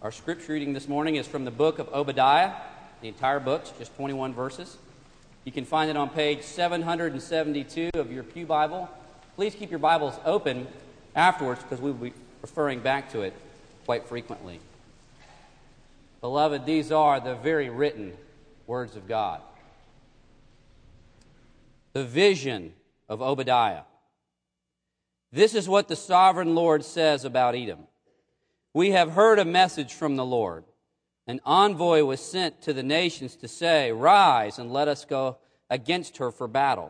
Our scripture reading this morning is from the book of Obadiah. The entire book's just 21 verses. You can find it on page 772 of your pew Bible. Please keep your Bibles open afterwards because we will be referring back to it quite frequently. Beloved, these are the very written words of God. The vision of Obadiah. This is what the sovereign Lord says about Edom. We have heard a message from the Lord. An envoy was sent to the nations to say, "Rise and let us go against her for battle.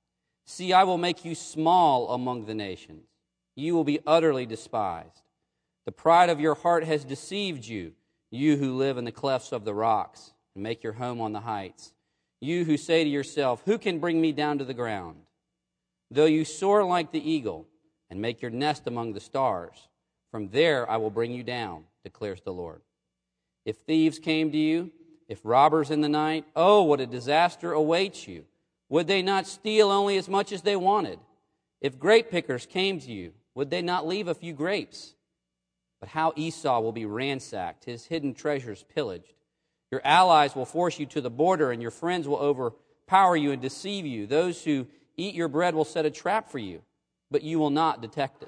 See, I will make you small among the nations. You will be utterly despised. The pride of your heart has deceived you, you who live in the clefts of the rocks and make your home on the heights. You who say to yourself, 'Who can bring me down to the ground?' Though you soar like the eagle and make your nest among the stars, from there I will bring you down, declares the Lord. If thieves came to you, if robbers in the night, oh, what a disaster awaits you. Would they not steal only as much as they wanted? If grape pickers came to you, would they not leave a few grapes? But how Esau will be ransacked, his hidden treasures pillaged. Your allies will force you to the border, and your friends will overpower you and deceive you. Those who eat your bread will set a trap for you, but you will not detect it.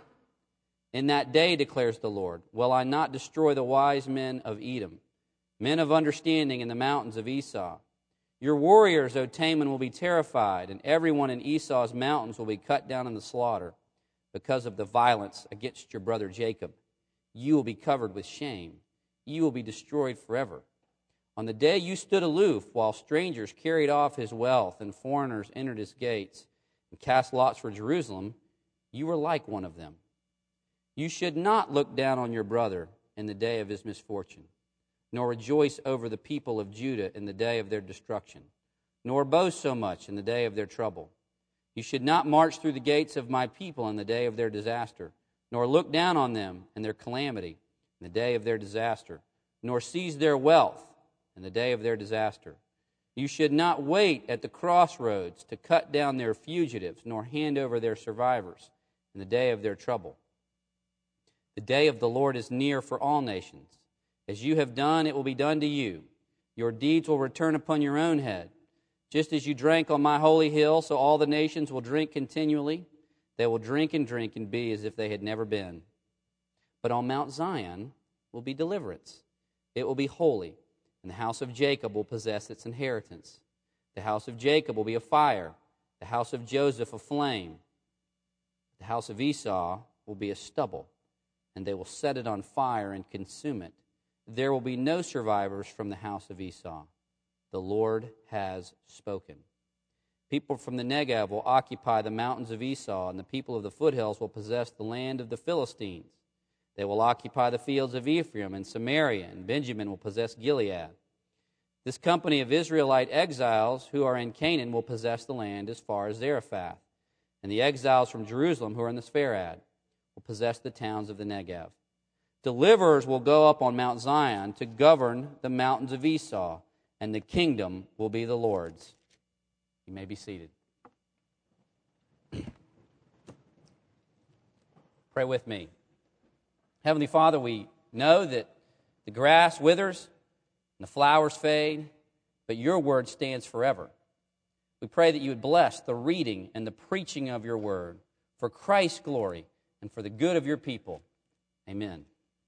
In that day, declares the Lord, will I not destroy the wise men of Edom, men of understanding in the mountains of Esau? Your warriors, O Taman, will be terrified, and everyone in Esau's mountains will be cut down in the slaughter because of the violence against your brother Jacob. You will be covered with shame. You will be destroyed forever. On the day you stood aloof while strangers carried off his wealth and foreigners entered his gates and cast lots for Jerusalem, you were like one of them. You should not look down on your brother in the day of his misfortune, nor rejoice over the people of Judah in the day of their destruction, nor boast so much in the day of their trouble. You should not march through the gates of my people in the day of their disaster, nor look down on them in their calamity in the day of their disaster, nor seize their wealth in the day of their disaster. You should not wait at the crossroads to cut down their fugitives, nor hand over their survivors in the day of their trouble. The day of the Lord is near for all nations. As you have done, it will be done to you. Your deeds will return upon your own head. Just as you drank on my holy hill, so all the nations will drink continually. They will drink and be as if they had never been. But on Mount Zion will be deliverance. It will be holy, and the house of Jacob will possess its inheritance. The house of Jacob will be a fire, the house of Joseph a flame. The house of Esau will be a stubble, and they will set it on fire and consume it. There will be no survivors from the house of Esau. The Lord has spoken. People from the Negev will occupy the mountains of Esau, and the people of the foothills will possess the land of the Philistines. They will occupy the fields of Ephraim and Samaria, and Benjamin will possess Gilead. This company of Israelite exiles who are in Canaan will possess the land as far as Zarephath, and the exiles from Jerusalem who are in the Sepharad will possess the towns of the Negev. Deliverers will go up on Mount Zion to govern the mountains of Esau, and the kingdom will be the Lord's. You may be seated. Pray with me. Heavenly Father, we know that the grass withers and the flowers fade, but your word stands forever. We pray that you would bless the reading and the preaching of your word for Christ's glory and for the good of your people. Amen.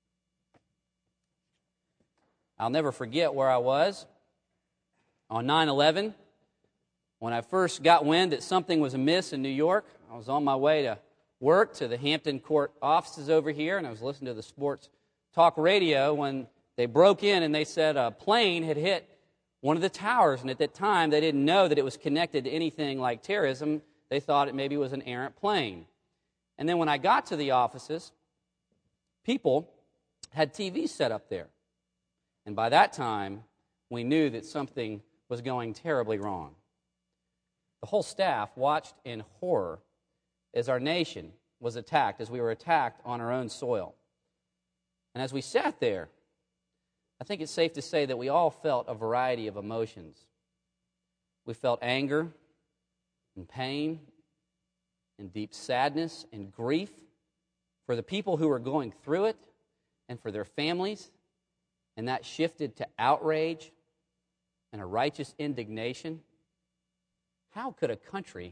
I'll never forget where I was on 9/11 when I first got wind that something was amiss in New York. I was on my way to work to the Hampton Court offices over here, and I was listening to the sports talk radio when they broke in and they said a plane had hit one of the towers, and at that time they didn't know that it was connected to anything like terrorism. They thought it maybe was an errant plane. And then when I got to the offices, people had TVs set up there. And by that time, we knew that something was going terribly wrong. The whole staff watched in horror as our nation was attacked, as we were attacked on our own soil. And as we sat there, I think it's safe to say that we all felt a variety of emotions. We felt anger and pain and deep sadness and grief for the people who were going through it and for their families and that shifted to outrage and a righteous indignation, how could a country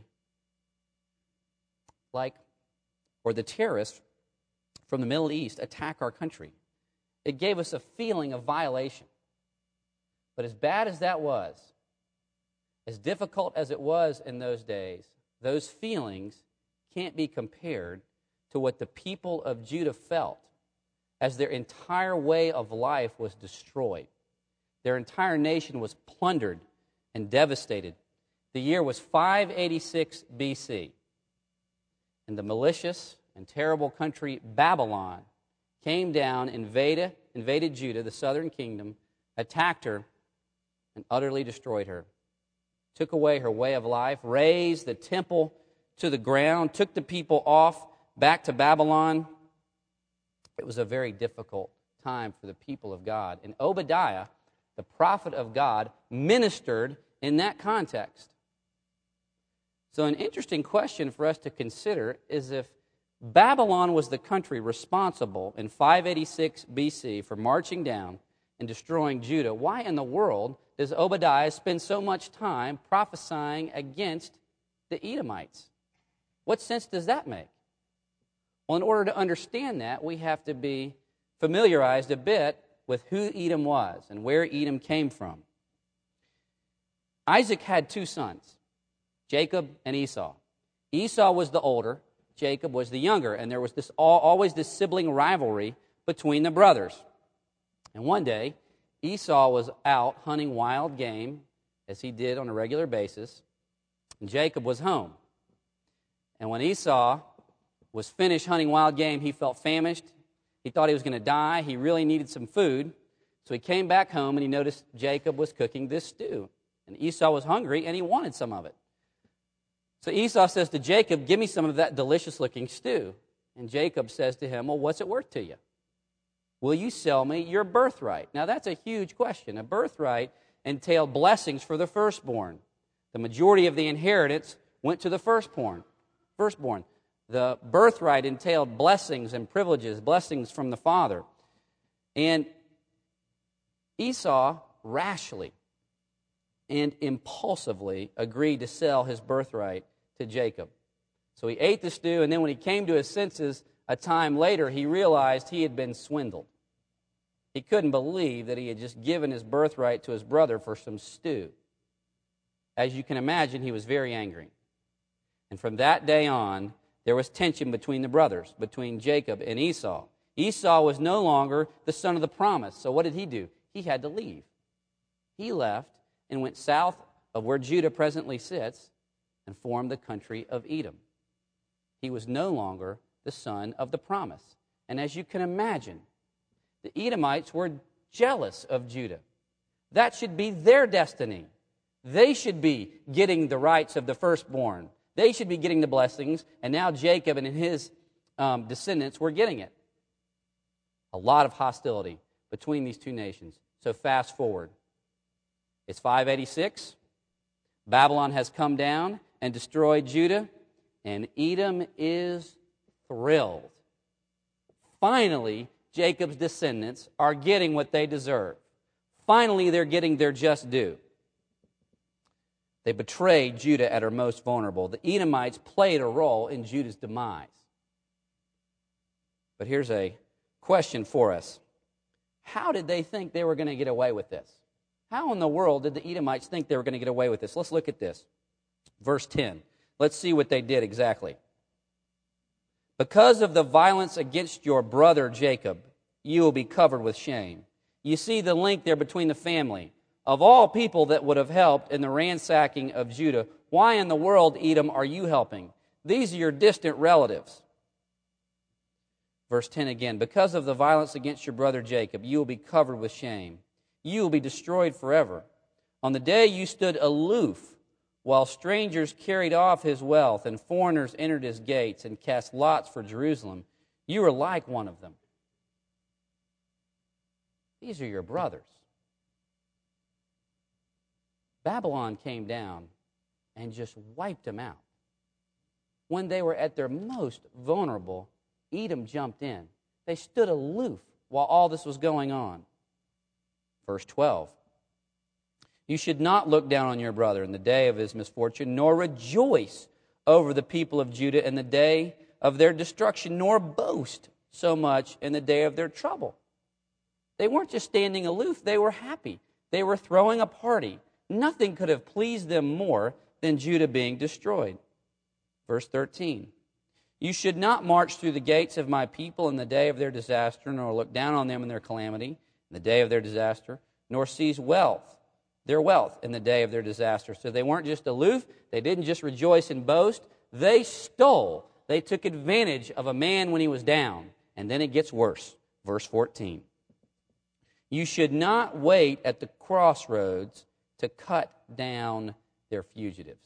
or the terrorists from the Middle East attack our country? It gave us a feeling of violation. But as bad as that was, as difficult as it was in those days, those feelings can't be compared to what the people of Judah felt as their entire way of life was destroyed. Their entire nation was plundered and devastated. The year was 586 BC, and the malicious and terrible country Babylon came down, invaded Judah, the southern kingdom, attacked her, and utterly destroyed her. Took away her way of life, razed the temple to the ground, took the people off back to Babylon. It was a very difficult time for the people of God. And Obadiah, the prophet of God, ministered in that context. So an interesting question for us to consider is, if Babylon was the country responsible in 586 BC for marching down and destroying Judah, why in the world does Obadiah spend so much time prophesying against the Edomites? What sense does that make? Well, in order to understand that, we have to be familiarized a bit with who Edom was and where Edom came from. Isaac had two sons, Jacob and Esau. Esau was the older, Jacob was the younger, and there was always this sibling rivalry between the brothers. And one day, Esau was out hunting wild game, as he did on a regular basis, and Jacob was home. And when Esau was finished hunting wild game, he felt famished. He thought he was going to die. He really needed some food. So he came back home, and he noticed Jacob was cooking this stew. And Esau was hungry, and he wanted some of it. So Esau says to Jacob, "Give me some of that delicious-looking stew." And Jacob says to him, "Well, what's it worth to you? Will you sell me your birthright?" Now, that's a huge question. A birthright entailed blessings for the firstborn. The majority of the inheritance went to the firstborn. The birthright entailed blessings and privileges, blessings from the father. And Esau rashly and impulsively agreed to sell his birthright to Jacob. So he ate the stew, and then when he came to his senses a time later, he realized he had been swindled. He couldn't believe that he had just given his birthright to his brother for some stew. As you can imagine, he was very angry. And from that day on, there was tension between the brothers, between Jacob and Esau. Esau was no longer the son of the promise. So what did he do? He had to leave. He left and went south of where Judah presently sits and formed the country of Edom. He was no longer the son of the promise. And as you can imagine, the Edomites were jealous of Judah. That should be their destiny. They should be getting the rights of the firstborn. They should be getting the blessings, and now Jacob and his descendants were getting it. A lot of hostility between these two nations. So fast forward. It's 586. Babylon has come down and destroyed Judah, and Edom is thrilled. Finally, Jacob's descendants are getting what they deserve. Finally, they're getting their just due. They betrayed Judah at her most vulnerable. The Edomites played a role in Judah's demise. But here's a question for us. How did they think they were going to get away with this? How in the world did the Edomites think they were going to get away with this? Let's look at this. Verse 10. Let's see what they did exactly. "Because of the violence against your brother Jacob, you will be covered with shame." You see the link there between the family. Of all people that would have helped in the ransacking of Judah, why in the world, Edom, are you helping? These are your distant relatives. Verse 10 again. "Because of the violence against your brother Jacob, you will be covered with shame. You will be destroyed forever. On the day you stood aloof, while strangers carried off his wealth and foreigners entered his gates and cast lots for Jerusalem, you were like one of them." These are your brothers. Babylon came down and just wiped them out. When they were at their most vulnerable, Edom jumped in. They stood aloof while all this was going on. Verse 12. You should not look down on your brother in the day of his misfortune, nor rejoice over the people of Judah in the day of their destruction, nor boast so much in the day of their trouble. They weren't just standing aloof, they were happy. They were throwing a party. Nothing could have pleased them more than Judah being destroyed. Verse 13. You should not march through the gates of my people in the day of their disaster, nor look down on them in their calamity in the day of their disaster, nor seize their wealth in the day of their disaster. So they weren't just aloof, they didn't just rejoice and boast, they stole. They took advantage of a man when he was down. And then it gets worse. Verse 14. You should not wait at the crossroads to cut down their fugitives.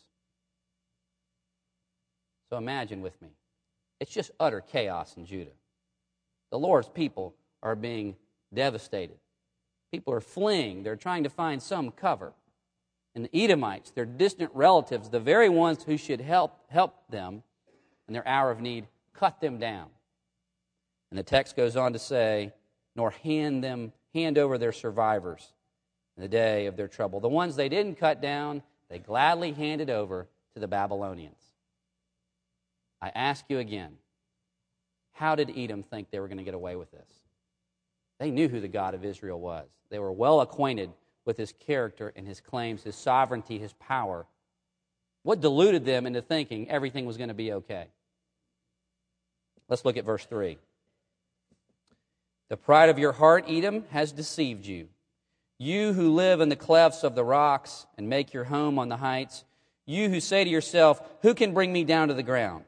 So imagine with me. It's just utter chaos in Judah. The Lord's people are being devastated. People are fleeing. They're trying to find some cover. And the Edomites, their distant relatives, the very ones who should help them in their hour of need, cut them down. And the text goes on to say, nor hand over their survivors in the day of their trouble. The ones they didn't cut down, they gladly handed over to the Babylonians. I ask you again, how did Edom think they were going to get away with this? They knew who the God of Israel was. They were well acquainted with his character and his claims, his sovereignty, his power. What deluded them into thinking everything was going to be okay? Let's look at verse 3. The pride of your heart, Edom, has deceived you. You who live in the clefts of the rocks and make your home on the heights, you who say to yourself, who can bring me down to the ground?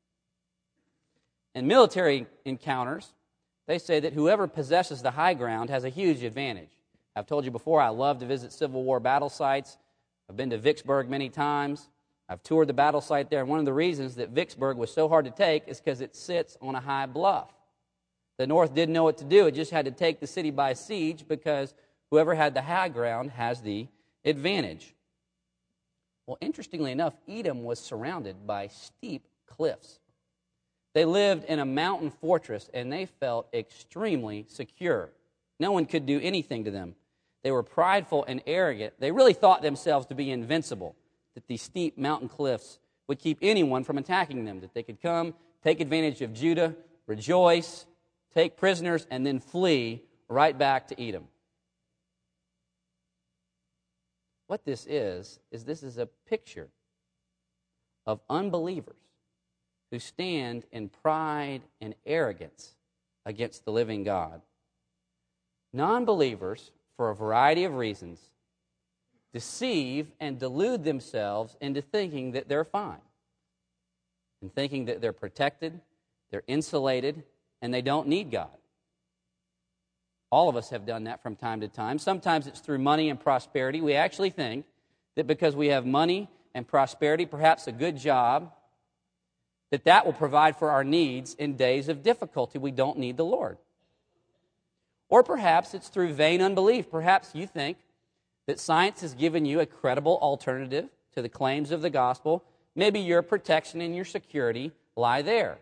In military encounters, they say that whoever possesses the high ground has a huge advantage. I've told you before, I love to visit Civil War battle sites. I've been to Vicksburg many times. I've toured the battle site there, and one of the reasons that Vicksburg was so hard to take is because it sits on a high bluff. The North didn't know what to do. It just had to take the city by siege because whoever had the high ground has the advantage. Well, interestingly enough, Edom was surrounded by steep cliffs. They lived in a mountain fortress, and they felt extremely secure. No one could do anything to them. They were prideful and arrogant. They really thought themselves to be invincible, that these steep mountain cliffs would keep anyone from attacking them, that they could come, take advantage of Judah, rejoice, take prisoners, and then flee right back to Edom. What this is this is a picture of unbelievers who stand in pride and arrogance against the living God. Non-believers, for a variety of reasons, deceive and delude themselves into thinking that they're fine, and thinking that they're protected, they're insulated, and they don't need God. All of us have done that from time to time. Sometimes it's through money and prosperity. We actually think that because we have money and prosperity, perhaps a good job, that will provide for our needs in days of difficulty. We don't need the Lord. Or perhaps it's through vain unbelief. Perhaps you think that science has given you a credible alternative to the claims of the gospel. Maybe your protection and your security lie there.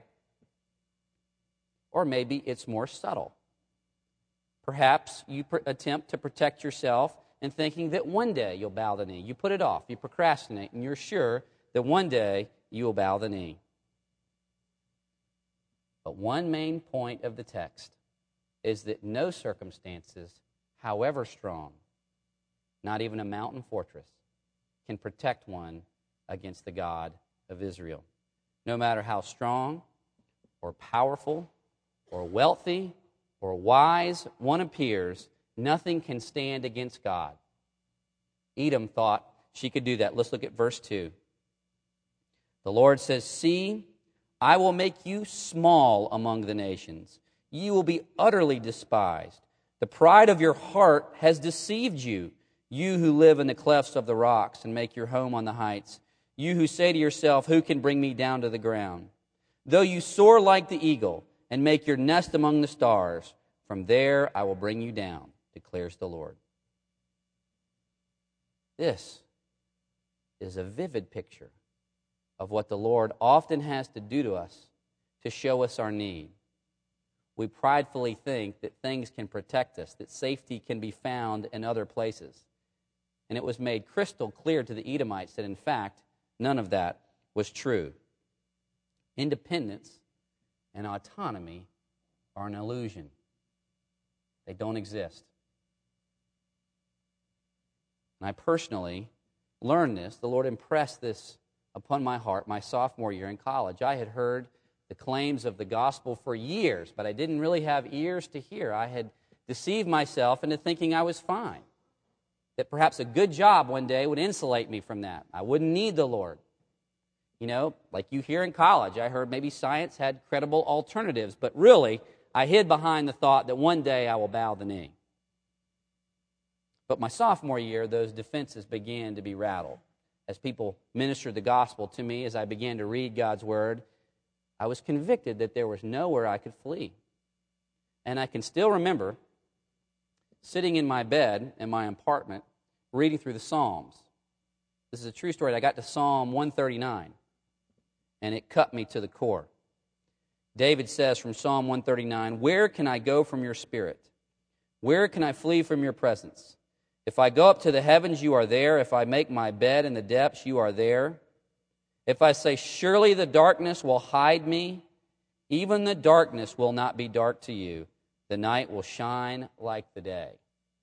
Or maybe it's more subtle. Perhaps you attempt to protect yourself in thinking that one day you'll bow the knee. You put it off, you procrastinate, and you're sure that one day you will bow the knee. But one main point of the text is that no circumstances, however strong, not even a mountain fortress, can protect one against the God of Israel. No matter how strong or powerful or wealthy or wise one appears, nothing can stand against God. Edom thought she could do that. Let's look at verse 2. The Lord says, "See, I will make you small among the nations. You will be utterly despised. The pride of your heart has deceived you, you who live in the clefts of the rocks and make your home on the heights. You who say to yourself, who can bring me down to the ground? Though you soar like the eagle and make your nest among the stars, from there I will bring you down, declares the Lord." This is a vivid picture of what the Lord often has to do to us to show us our need. we pridefully think that things can protect us, that safety can be found in other places. And it was made crystal clear to the Edomites that, in fact, none of that was true. Independence and autonomy are an illusion. They don't exist. And I personally learned this. The Lord impressed this upon my heart my sophomore year in college. I had heard the claims of the gospel for years, but I didn't really have ears to hear. I had deceived myself into thinking I was fine, that perhaps a good job one day would insulate me from that. I wouldn't need the Lord. You know, like you hear in college, I heard maybe science had credible alternatives, but really, I hid behind the thought that one day I will bow the knee. But my sophomore year, those defenses began to be rattled. As people ministered the gospel to me, as I began to read God's word, I was convicted that there was nowhere I could flee. And I can still remember sitting in my bed in my apartment, reading through the Psalms. This is a true story. I got to Psalm 139, and it cut me to the core. David says from Psalm 139, "Where can I go from your spirit? Where can I flee from your presence? If I go up to the heavens, you are there. If I make my bed in the depths, you are there. If I say, surely the darkness will hide me, even the darkness will not be dark to you. The night will shine like the day."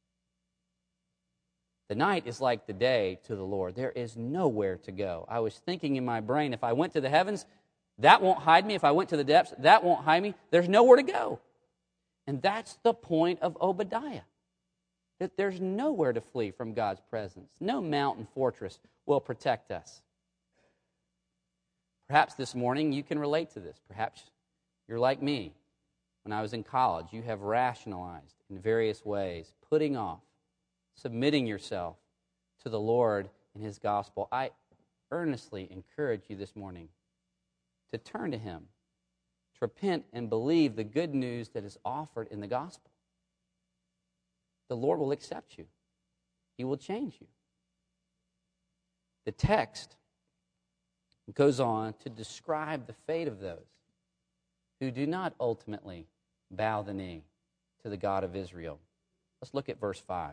The night is like the day to the Lord. There is nowhere to go. I was thinking in my brain, if I went to the heavens, that won't hide me. If I went to the depths, that won't hide me. There's nowhere to go. And that's the point of Obadiah, that there's nowhere to flee from God's presence. No mountain fortress will protect us. Perhaps this morning you can relate to this. Perhaps you're like me. When I was in college, you have rationalized in various ways, putting off, submitting yourself to the Lord and His gospel. I earnestly encourage you this morning to turn to Him, to repent and believe the good news that is offered in the gospel. The Lord will accept you. He will change you. The text goes on to describe the fate of those who do not ultimately bow the knee to the God of Israel. Let's look at verse 5.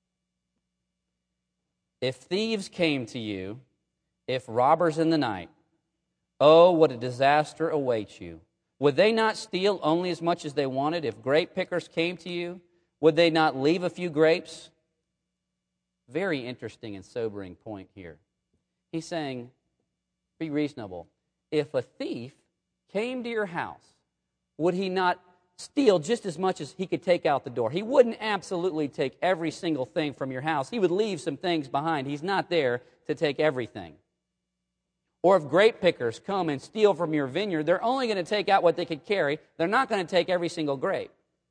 If thieves came to you, if robbers in the night, oh, what a disaster awaits you. Would they not steal only as much as they wanted? If grape pickers came to you, would they not leave a few grapes? Very interesting and sobering point here. He's saying, be reasonable. If a thief came to your house, would he not steal just as much as he could take out the door? He wouldn't absolutely take every single thing from your house. He would leave some things behind. He's not there to take everything. Or if grape pickers come and steal from your vineyard, they're only going to take out what they could carry. They're not going to take every single grape,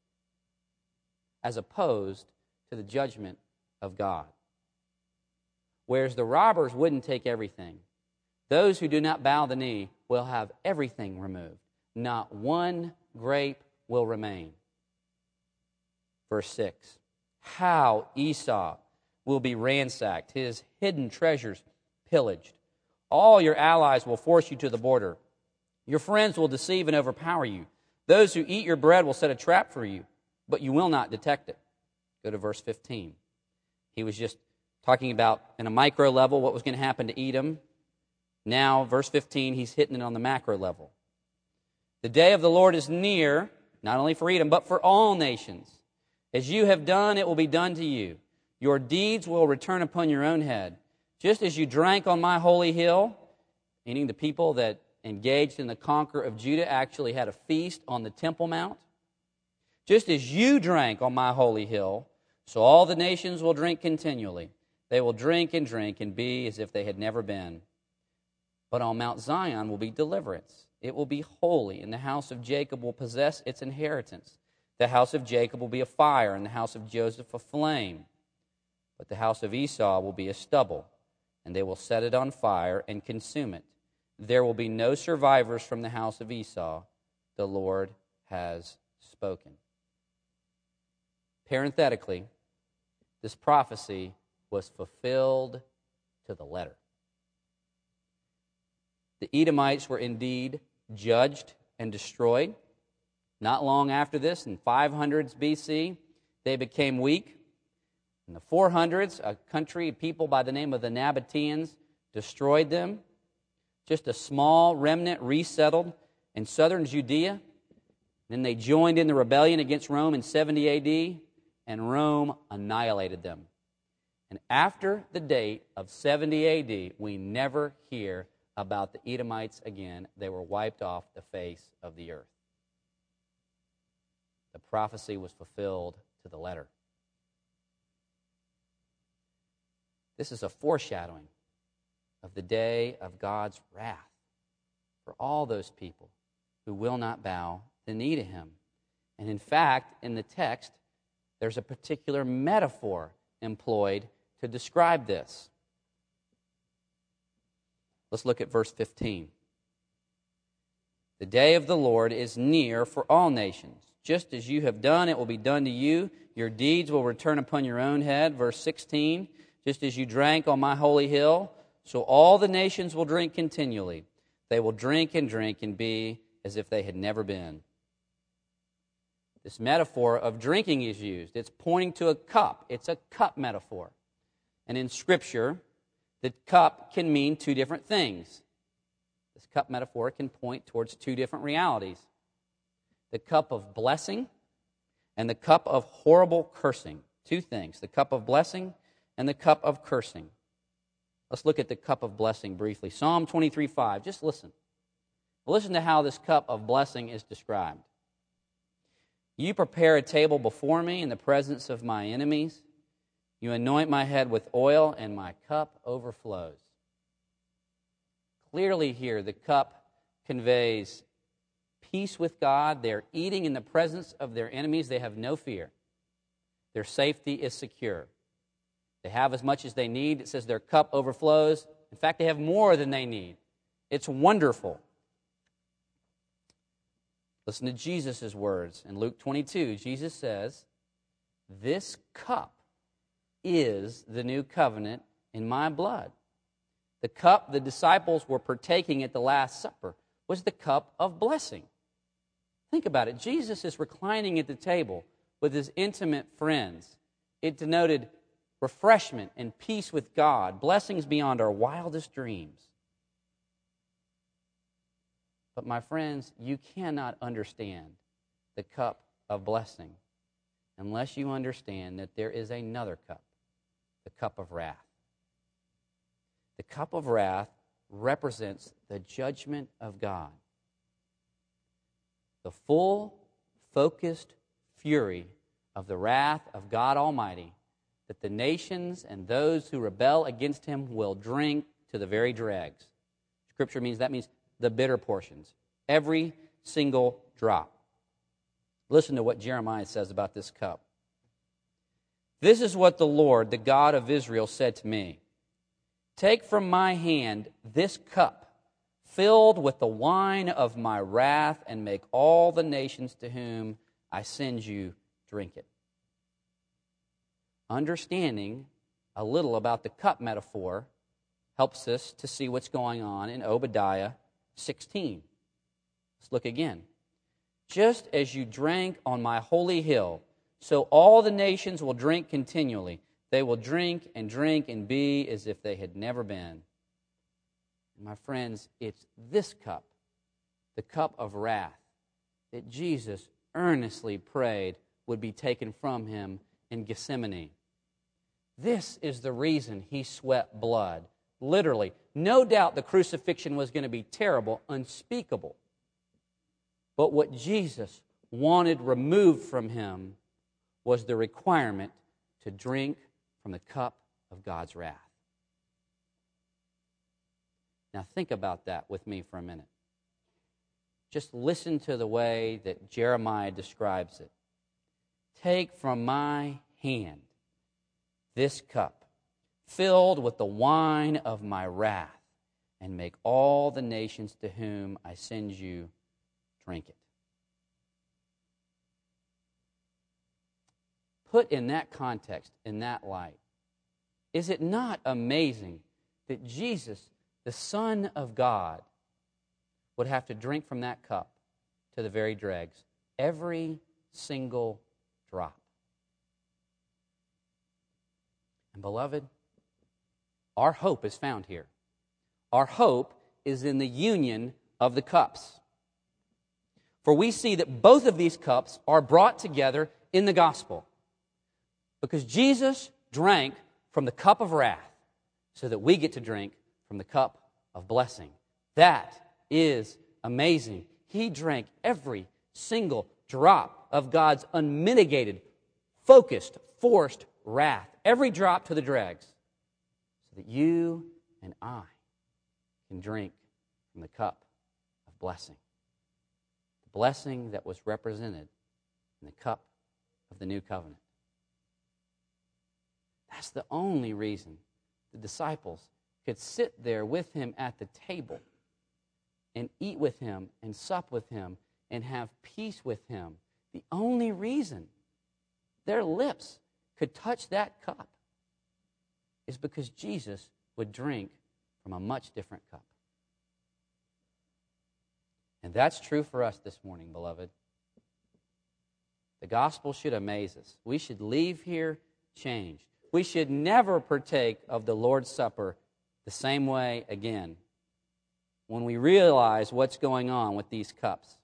as opposed to the judgment of God. Whereas the robbers wouldn't take everything. Those who do not bow the knee will have everything removed. Not one grape will remain. Verse 6. How Esau will be ransacked, his hidden treasures pillaged. All your allies will force you to the border. Your friends will deceive and overpower you. Those who eat your bread will set a trap for you, but you will not detect it. Go to verse 15. He was just talking about, in a micro level, what was going to happen to Edom. Now, verse 15, he's hitting it on the macro level. The day of the Lord is near, not only for Edom, but for all nations. As you have done, it will be done to you. Your deeds will return upon your own head. Just as you drank on my holy hill, meaning the people that engaged in the conquer of Judah actually had a feast on the Temple Mount. Just as you drank on my holy hill, so all the nations will drink continually. They will drink and be as if they had never been. But on Mount Zion will be deliverance. It will be holy, and the house of Jacob will possess its inheritance. The house of Jacob will be a fire, and the house of Joseph a flame. But the house of Esau will be a stubble, and they will set it on fire and consume it. There will be no survivors from the house of Esau. The Lord has spoken. Parenthetically, this prophecy was fulfilled to the letter. The Edomites were indeed judged and destroyed. Not long after this, in 500s BC, they became weak. In the 400s, a country, people by the name of the Nabateans destroyed them. Just a small remnant resettled in southern Judea. Then they joined in the rebellion against Rome in 70 AD, and Rome annihilated them. And after the date of 70 AD, we never hear about the Edomites again. They were wiped off the face of the earth. The prophecy was fulfilled to the letter. This is a foreshadowing of the day of God's wrath for all those people who will not bow the knee to Him. And in fact, in the text, there's a particular metaphor employed to describe this. Let's look at verse 15. The day of the Lord is near for all nations. Just as you have done, it will be done to you. Your deeds will return upon your own head. Verse 16. Just as you drank on my holy hill, so all the nations will drink continually. They will drink and be as if they had never been. This metaphor of drinking is used. It's pointing to a cup. It's a cup metaphor. And in Scripture, the cup can mean two different things. This cup metaphor can point towards two different realities. The cup of blessing and the cup of horrible cursing. Two things, the cup of blessing and the cup of cursing. Let's look at the cup of blessing briefly. Psalm 23:5. Just listen. Listen to how this cup of blessing is described. You prepare a table before me in the presence of my enemies. You anoint my head with oil, and my cup overflows. Clearly here, the cup conveys peace with God. They're eating in the presence of their enemies. They have no fear. Their safety is secure. They have as much as they need. It says their cup overflows. In fact, they have more than they need. It's wonderful. Listen to Jesus' words. In Luke 22, Jesus says, "This cup is the new covenant in my blood." The cup the disciples were partaking at the Last Supper was the cup of blessing. Think about it. Jesus is reclining at the table with his intimate friends. It denoted refreshment and peace with God, blessings beyond our wildest dreams. But my friends, you cannot understand the cup of blessing unless you understand that there is another cup, the cup of wrath. The cup of wrath represents the judgment of God. The full, focused fury of the wrath of God Almighty that the nations and those who rebel against Him will drink to the very dregs. Scripture means the bitter portions, every single drop. Listen to what Jeremiah says about this cup. This is what the Lord, the God of Israel, said to me. Take from my hand this cup, filled with the wine of my wrath, and make all the nations to whom I send you drink it. Understanding a little about the cup metaphor helps us to see what's going on in Obadiah 16. Let's look again. Just as you drank on my holy hill, so all the nations will drink continually. They will drink and be as if they had never been. My friends, it's this cup, the cup of wrath, that Jesus earnestly prayed would be taken from him in Gethsemane. This is the reason he sweat blood. Literally, no doubt the crucifixion was going to be terrible, unspeakable. But what Jesus wanted removed from him was the requirement to drink from the cup of God's wrath. Now think about that with me for a minute. Just listen to the way that Jeremiah describes it. Take from my hand this cup, filled with the wine of my wrath, and make all the nations to whom I send you drink it. Put in that context, in that light, is it not amazing that Jesus, the Son of God, would have to drink from that cup to the very dregs every single drop. And beloved, our hope is found here. Our hope is in the union of the cups. For we see that both of these cups are brought together in the gospel. Because Jesus drank from the cup of wrath so that we get to drink from the cup of blessing. That is amazing. He drank every single drop of God's unmitigated, focused, forced wrath. Every drop to the dregs. So that you and I can drink from the cup of blessing. The blessing that was represented in the cup of the new covenant. That's the only reason the disciples could sit there with him at the table and eat with him and sup with him and have peace with him. The only reason their lips could touch that cup is because Jesus would drink from a much different cup. And that's true for us this morning, beloved. The gospel should amaze us. We should leave here changed. We should never partake of the Lord's Supper the same way again when we realize what's going on with these cups.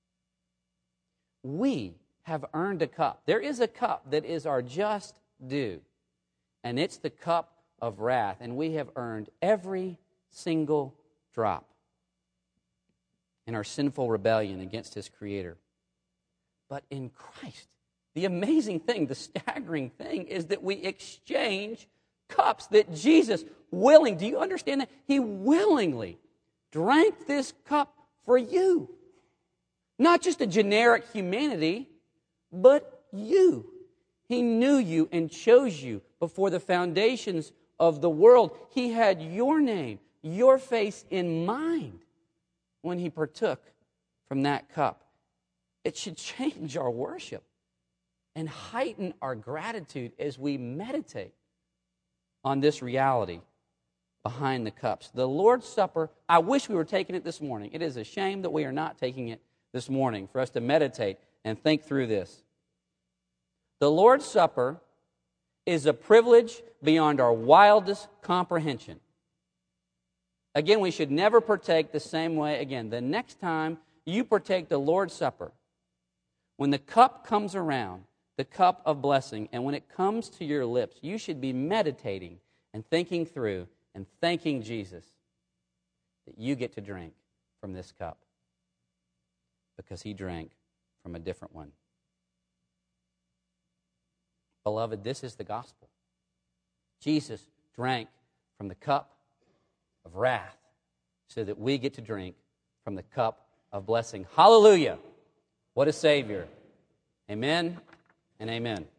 We have earned a cup. There is a cup that is our just due, and it's the cup of wrath, and we have earned every single drop in our sinful rebellion against His Creator. But in Christ, the amazing thing, the staggering thing, is that we exchange cups that Jesus do you understand that? He willingly drank this cup for you. Not just a generic humanity, but you. He knew you and chose you before the foundations of the world. He had your name, your face in mind when He partook from that cup. It should change our worship and heighten our gratitude as we meditate on this reality behind the cups. The Lord's Supper, I wish we were taking it this morning. It is a shame that we are not taking it this morning for us to meditate and think through this. The Lord's Supper is a privilege beyond our wildest comprehension. Again, we should never partake the same way again. The next time you partake the Lord's Supper, when the cup comes around, the cup of blessing, and when it comes to your lips, you should be meditating and thinking through and thanking Jesus that you get to drink from this cup because He drank from a different one. Beloved, this is the gospel. Jesus drank from the cup of wrath so that we get to drink from the cup of blessing. Hallelujah! What a Savior. Amen and amen.